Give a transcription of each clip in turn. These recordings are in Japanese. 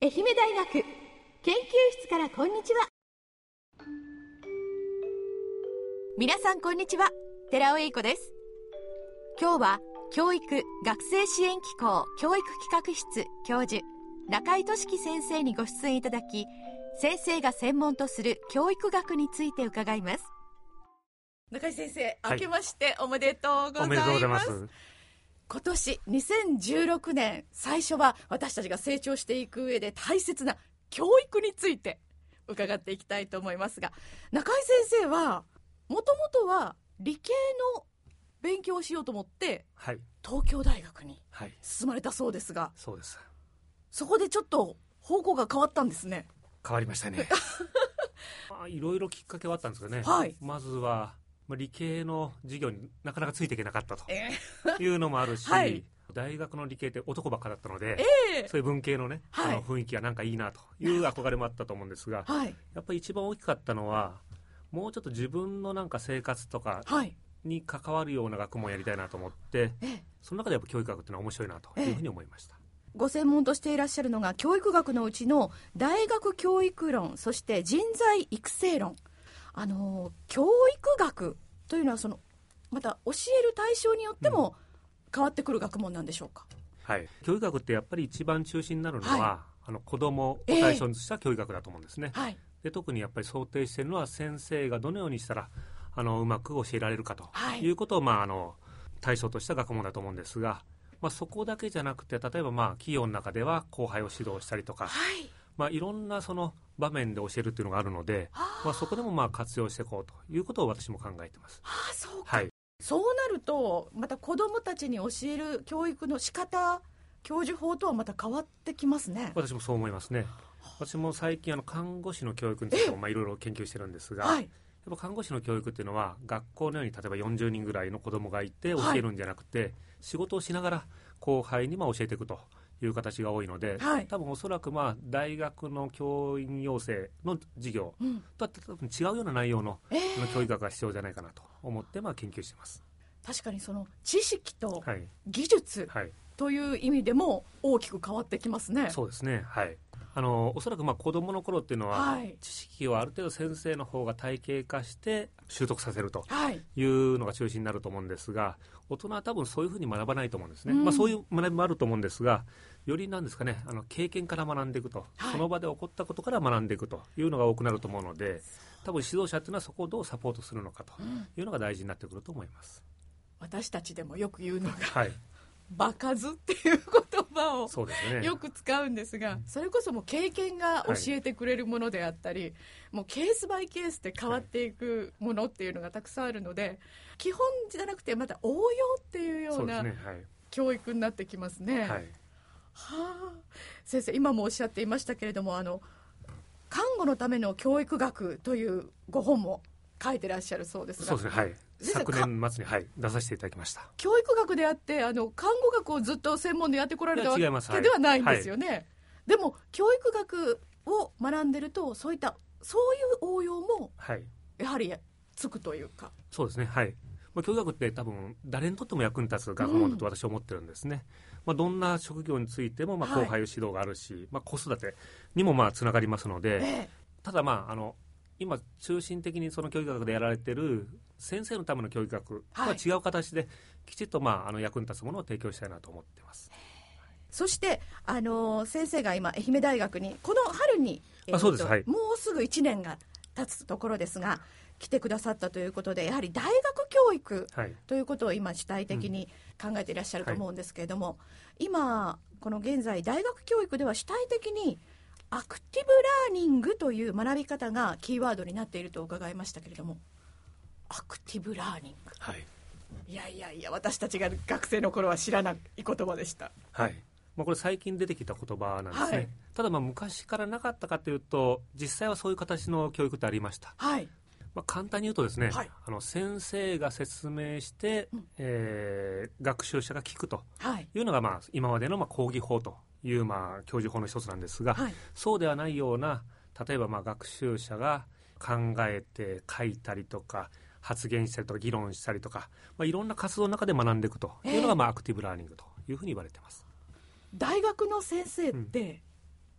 愛媛大学研究室からこんにちは。皆さんこんにちは、寺尾英子です。今日は教育学生支援機構教育企画室教授中井俊樹先生にご出演いただき、先生が専門とする教育学について伺います。中井先生、明けましておめでとうございます。 おめでとうございます。 今年2016年最初は私たちが成長していく上で大切な教育について伺っていきたいと思いますが、中井先生はもともとは理系の勉強をしようと思って、 はい、 東京大学に進まれたそうですが、 はい、そうです。 そこでちょっと方向が変わったんですね。 変わりましたねいろいろきっかけはあったんですけどね、 はい、 まずは理系の授業になかなかついていけなかったというのもあるし、はい、大学の理系って男ばっかだったので、そういう文系のね、はい、雰囲気がなんかいいなという憧れもあったと思うんですが、はい、やっぱり一番大きかったのはもうちょっと自分のなんか生活とかに関わるような学問をやりたいなと思って、その中でやっぱ教育学っていうのは面白いなというふうに思いました。 ご専門としていらっしゃるのが教育学のうちの大学教育論、そして人材育成論。教育学というのはまた教える対象によっても変わってくる学問なんでしょうか。 はい、教育学ってやっぱり一番中心になるのは、はい、子どもを対象にした教育学だと思うんですね、はい、で特にやっぱり想定しているのは先生がどのようにしたらうまく教えられるかということを、対象とした学問だと思うんですが、そこだけじゃなくて、例えば企業の中では後輩を指導したりとか、いろんなその場面で教えるっていうのがあるので、そこでも活用していこうということを私も考えています。 そうか、はい、そうなるとまた子どもたちに教える教育の仕方、教授法とはまた変わってきますね。 私もそう思いますね。私も最近看護師の教育についてもいろいろ研究してるんですが、やっぱ看護師の教育っていうのは学校のように例えば40人ぐらいの子どもがいて教えるんじゃなくて、仕事をしながら後輩に教えていくという形が多いので、多分おそらく大学の教員養成の授業とは多分違うような内容の、教育学が必要じゃないかなと思って研究しています。 確かにその知識と技術という意味でも大きく変わってきますね。 そうですね、はい、おそらく子どもの頃っていうのは、知識をある程度先生の方が体系化して習得させるというのが中心になると思うんですが、大人は多分そういうふうに学ばないと思うんですね、そういう学びもあると思うんですが、よりなんですかね、経験から学んでいくと、その場で起こったことから学んでいくというのが多くなると思うので、多分指導者っていうのはそこをどうサポートするのかというのが大事になってくると思います。 私たちでもよく言うのが、場数っていう言葉をよく使うんですが、それこそもう経験が教えてくれるものであったり、もうケースバイケースで変わっていくものっていうのがたくさんあるので、基本じゃなくてまた応用っていうような教育になってきますね。先生、今もおっしゃっていましたけれども、看護のための教育学というご本も書いてらっしゃるそうですが。 そうですね、昨年末に、出させていただきました。 教育学であって看護学をずっと専門でやってこられたわけではないんですよね。でも教育学を学んでるとそういう応用もやはりつくというか。 そうですね、教育学って多分誰にとっても役に立つ学問だと私は思ってるんですね。どんな職業についても後輩指導があるし、子育てにもつながりますので、ただ今中心的にその教育学でやられている先生のための教育学とは違う形できちっと役に立つものを提供したいなと思っています。 そして先生が今愛媛大学にこの春に、 そうです、 もうすぐ1年が経つところですが来てくださったということで、やはり大学教育ということを今主体的に考えていらっしゃると思うんですけれども、今この現在大学教育では主体的にアクティブラーニングという学び方がキーワードになっていると伺いましたけれども、アクティブラーニング、いや私たちが学生の頃は知らない言葉でした。 これ最近出てきた言葉なんですね。ただ昔からなかったかというと、実際はそういう形の教育ってありました。簡単に言うとですね、先生が説明して、学習者が聞くというのが、今までの講義法という教授法の一つなんですが、そうではないような、例えば学習者が考えて書いたりとか発言したりとか議論したりとか、いろんな活動の中で学んでいくというのが、アクティブラーニングというふうに言われています。 大学の先生って、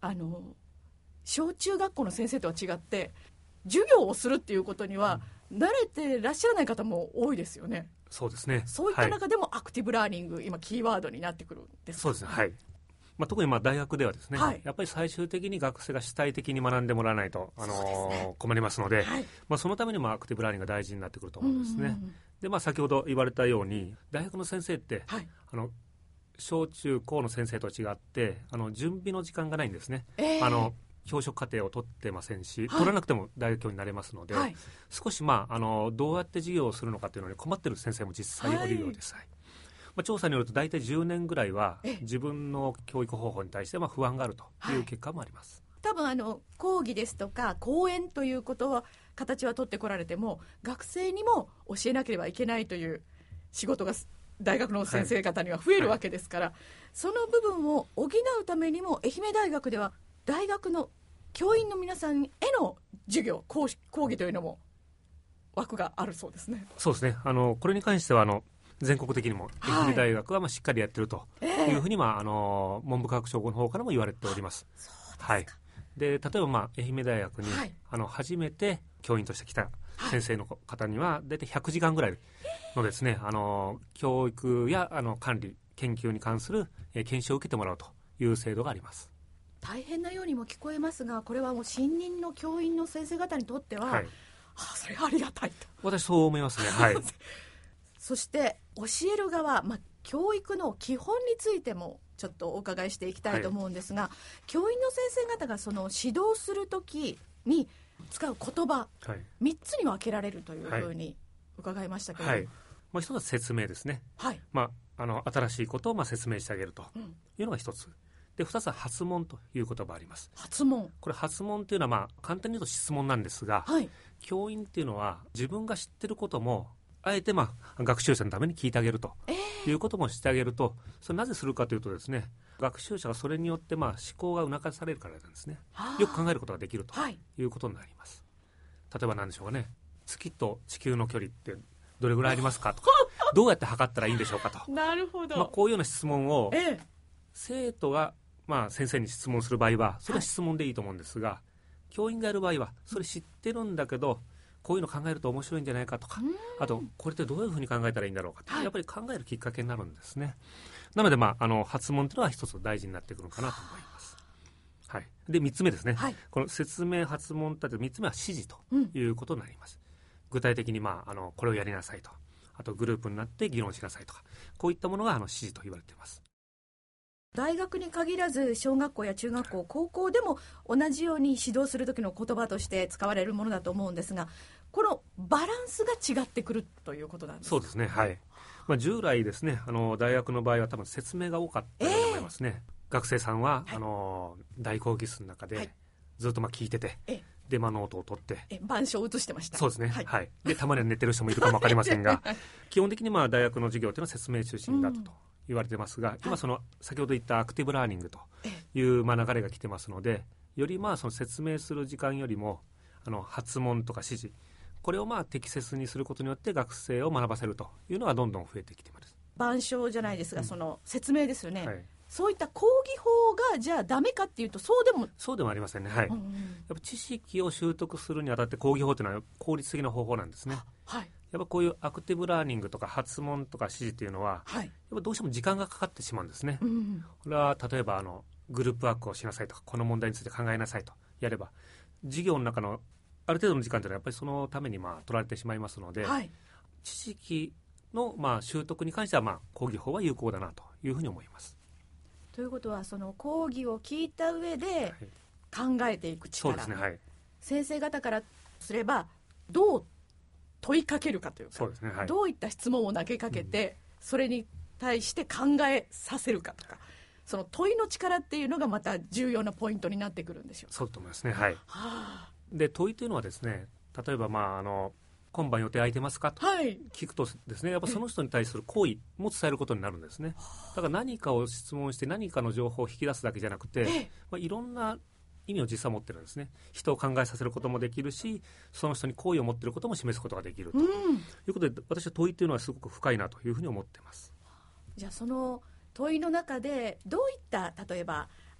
小中学校の先生とは違って授業をするっていうことには慣れてらっしゃらない方も多いですよね。 そうですね。 そういった中でもアクティブラーニング、今キーワードになってくるんですか？ そうですね、はい。特に大学ではですね、やっぱり最終的に学生が主体的に学んでもらわないと、困りますので、そのためにもアクティブラーニングが大事になってくると思うんですね。で、先ほど言われたように大学の先生って、小中高の先生と違って準備の時間がないんですね。教職課程を取ってませんし、取らなくても大学教になれますので、少しどうやって授業をするのかというのに困っている先生も実際いるようです。調査によると大体10年ぐらいは自分の教育方法に対して不安があるという結果もあります。 多分講義ですとか講演ということは形は取ってこられても、学生にも教えなければいけないという仕事が大学の先生方には増えるわけですから、その部分を補うためにも愛媛大学では大学の教員の皆さんへの授業、講義というのも枠があるそうですね。 そうですね。これに関しては全国的にも愛媛大学はしっかりやってるというふうに、文部科学省の方からも言われております。で、例えば愛媛大学に、初めて教員として来た先生の方には大体100時間ぐらいのですね、教育や管理研究に関する研修を受けてもらうという制度があります。 大変なようにも聞こえますが、これはもう新任の教員の先生方にとっては、それはありがたいと。 私そう思いますね。 そして教える側、教育の基本についてもちょっとお伺いしていきたいと思うんですが、教員の先生方がその指導するときに使う言葉、3つに分けられるというふうに伺いましたけれども、 一つは説明ですね。新しいことを説明してあげるというのが一つで、2つは発問という言葉があります。 発問、 これ発問というのは簡単に言うと質問なんですが、教員っていうのは自分が知ってることもあえて学習者のために聞いてあげるということもしてあげると、それなぜするかというとですね、学習者がそれによって思考が促されるからなんですね。よく考えることができるということになります。例えば何でしょうかね、月と地球の距離ってどれぐらいありますかとかどうやって測ったらいいんでしょうかとなるほど、 こういうような質問を、生徒が先生に質問する場合はそれは質問でいいと思うんですが、教員がやる場合はそれ知ってるんだけどこういうの考えると面白いんじゃないかとか、あとこれってどういうふうに考えたらいいんだろうかと、やっぱり考えるきっかけになるんですね。なので発問というのは一つ大事になってくるかなと思います。で3つ目ですね、この説明発問と3つ目は指示ということになります。具体的にこれをやりなさいと、あとグループになって議論しなさいとか、こういったものが指示と言われています。 大学に限らず小学校や中学校、高校でも同じように指導する時の言葉として使われるものだと思うんですが、このバランスが違ってくるということなんですか？ そうですね、従来ですね、大学の場合は多分説明が多かったと思いますね。学生さんは、大講義室の中でずっと聞いてて、でノートを取って板書を写してました。 そうですね、でたまには寝てる人もいるかも分かりませんが基本的に大学の授業というのは説明中心だったと言われてますが、今先ほど言ったアクティブラーニングという流れが来てますので、よりその説明する時間よりも発問とか指示、これを適切にすることによって学生を学ばせるというのがどんどん増えてきています。 板書じゃないですが、その説明ですよね、そういった講義法がじゃあダメかっていうとそうでもありませんね。やっぱ知識を習得するにあたって講義法というのは効率的な方法なんですね。やっぱこういうアクティブラーニングとか発問とか指示というのは、やっぱどうしても時間がかかってしまうんですね。これは例えばグループワークをしなさいとか、この問題について考えなさいとやれば、授業の中のある程度の時間というのはやっぱりそのために取られてしまいますので、知識の習得に関しては講義法は有効だなというふうに思います。 ということは、その講義を聞いた上で考えていく力、 そうですね、 先生方からすればどう問いかけるかというか、 そうですね、 どういった質問を投げかけて、それに対して考えさせるかとか、その問いの力っていうのがまた重要なポイントになってくるんでしょうか？ そうだと思いますね。で問いというのはですね、例えば今晩予定空いてますかと聞くとですね、やっぱその人に対する好意も伝えることになるんですね。だから何かを質問して何かの情報を引き出すだけじゃなくて、いろんな意味を実は持ってるんですね。人を考えさせることもできるし、その人に好意を持っていることも示すことができるということで、私は問いというのはすごく深いなというふうに思っています。 じゃあその問いの中でどういった、例えば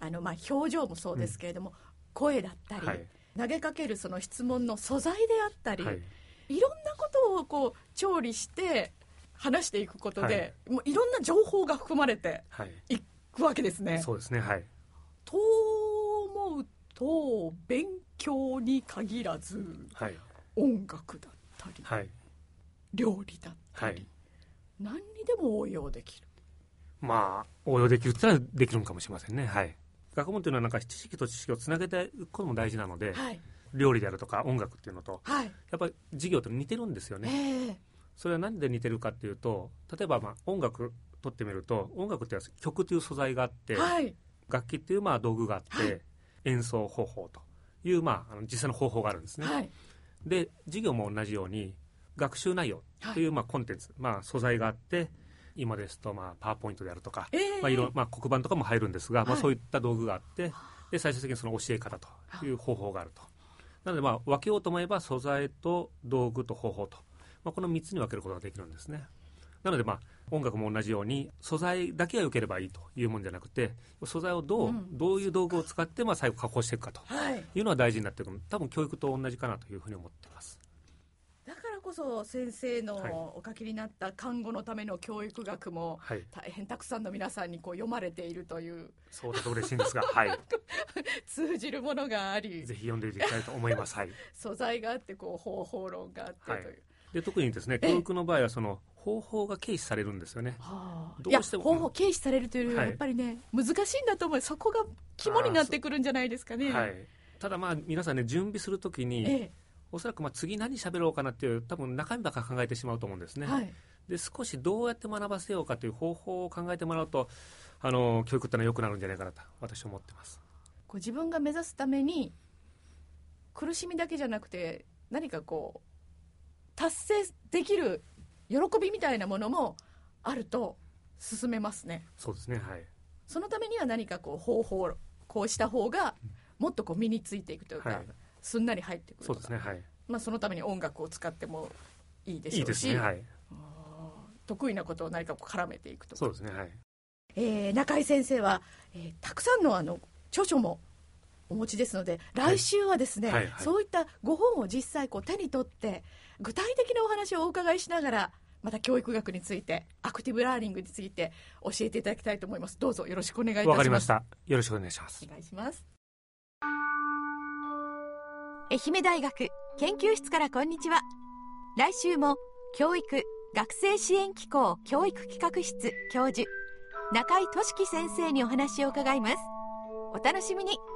表情もそうですけれども、声だったり、投げかけるその質問の素材であったり、いろんなことをこう調理して話していくことで、もういろんな情報が含まれていくわけですね。 そうですね、はい。 と思うと勉強に限らず、音楽だったり、料理だったり、何にでも応用できる。 応用できるってのはできるのかもしれませんね。学問というのはなんか知識と知識をつなげていくことも大事なので、料理であるとか音楽っていうのと、やっぱり授業と似てるんですよね。それは何で似てるかっていうと、例えば音楽取ってみると、音楽って曲という素材があって、楽器っていう道具があって、演奏方法という実際の方法があるんですね。で授業も同じように学習内容というコンテンツ、素材があって、今ですとパワーポイントであるとか、いろ黒板とかも入るんですが、そういった道具があって、で最終的にその教え方という方法があると。なので分けようと思えば素材と道具と方法と、この3つに分けることができるんですね。なので音楽も同じように素材だけが良ければいいというもんじゃなくて、素材をどういう道具を使って最後加工していくかというのは大事になってくる。多分教育と同じかなというふうに思っています。 だからこそ先生のお書きになった看護のための教育学も大変たくさんの皆さんに読まれているという、 そうだと嬉しいんですが、 通じるものがあり、 ぜひ読んでいきたいと思います。 素材があって方法論があってという、 で特にですね、教育の場合はその方法が軽視されるんですよね。 どうしても方法軽視されるというよりはやっぱりね、難しいんだと思う。そこが肝になってくるんじゃないですかね。 ただ皆さんね、準備するときに、おそらく次何喋ろうかなっていう多分中身ばっか考えてしまうと思うんですね。で少しどうやって学ばせようかという方法を考えてもらうと、教育ってのは良くなるんじゃないかなと私は思ってます。 自分が目指すために苦しみだけじゃなくて、何か達成できる喜びみたいなものもあると進めますね。 そうですね、 そのためには何か方法、こうした方がもっと身についていくというか、すんなり入ってくるとか。 そうですね、 そのために音楽を使ってもいいでしょうし、得意なことを何か絡めていくとか。 そうですね、 中井先生は、たくさんの著書もお持ちですので、来週はですね、そういったご本を実際手に取って具体的なお話をお伺いしながら、また教育学について、アクティブラーニングについて教えていただきたいと思います。どうぞよろしくお願いいたします。 わかりました。よろしくお願いします。 お願いします。 愛媛大学研究室からこんにちは。来週も教育学生支援機構教育企画室教授中井俊樹先生にお話を伺います。お楽しみに。